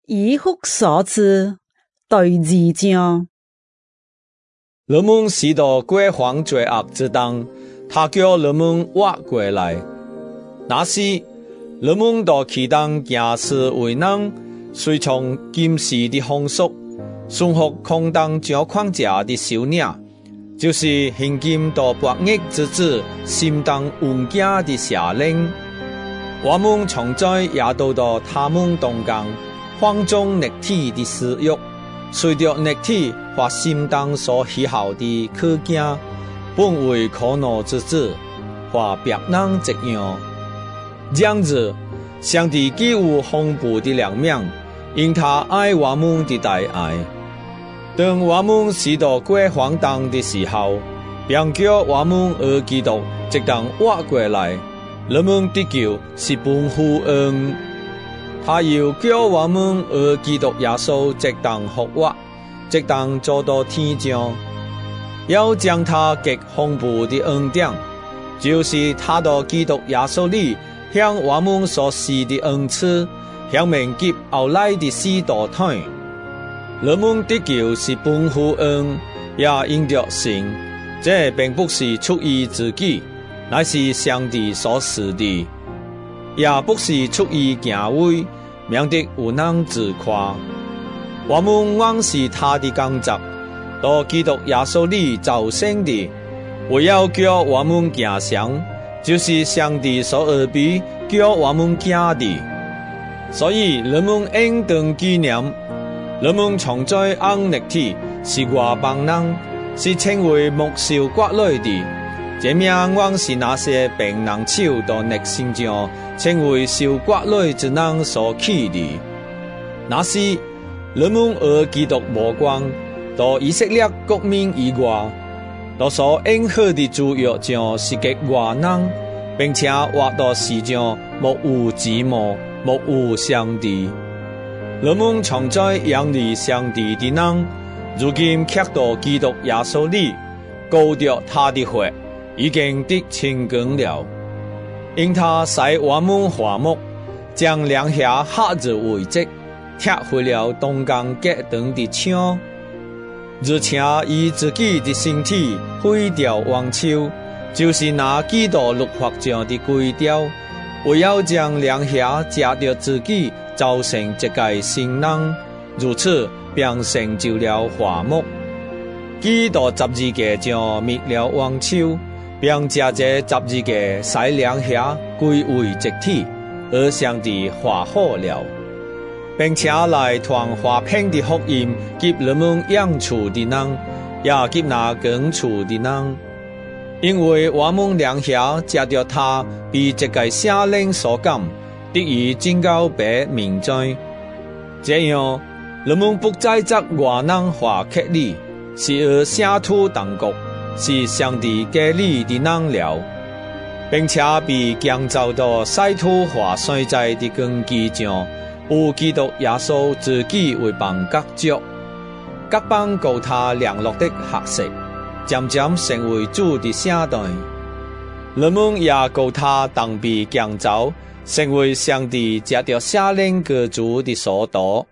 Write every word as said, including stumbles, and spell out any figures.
以福所赐，对二章。 人们是到过犯罪恶之当，他叫人们活过来。那时，人们到其当行事为人，随从今时的风俗，顺服空当脚框架的修领，就是现今到白日之子心当稳家的下令。我们常在也都到他们当中，放纵肉体的私欲，随着肉体或心当所喜好的去行，本为可怒之子，或别人这样。这样子，上帝给予丰富的良命，因他爱我们的大爱。当我们是到过荒唐的时候，并叫我们而基督即当活过来，人们的救是本乎恩。他又叫我们而基督耶稣即当复活，即当做到天上，要将他极丰富的恩典，就是他到基督耶稣里向我们所施的恩赐，向明给后来的世代看。人们的救是本乎恩，也因着信，这并不是出于自己，乃是上帝所赐的，也不是出于行为，免得有人自夸。我们原是他的工作，到基督耶稣里造成的，为要叫我们行善，就是上帝所而比叫我们行的。所以人们应当纪念，人们常在按肉体是外邦人，是称为木受割来的。这名原是那些病人手到肉身上，称为受割来之人所起的。那时，人们而基督无光，到以色列国民以外，到所应许的主约上是给外人，并且活到世上莫有寂寞，莫有上帝。人们常在仰立上帝的人，如今却到基督耶稣里，高着他的血，已经得清光了。因他使我们和睦，将两下下子为迹，拆毁了东江隔断的墙，而且以自己的身体毁掉王丘，就是拿基督律法上的规条，为要将两下加着自己造成一个新人，如此便成就了和睦。基督十字架上灭了王丘，并借这十字架使两下归为一体，而上帝和好了，并且来传和平的福音给人们养处的人，也给那耕处的人。因为我们两下借着他被这个下令所感，得以警告别民罪。这样，人们不再责外人和客里，是而下土当国，是上帝给你的人了，并且被建造到晒土和衰在的根基上，有基督耶稣自己为帮隔着，各邦告他亮落的黑色，渐渐成为主的下代。人们也告他当被建造，成为上帝借着下令各主的所夺。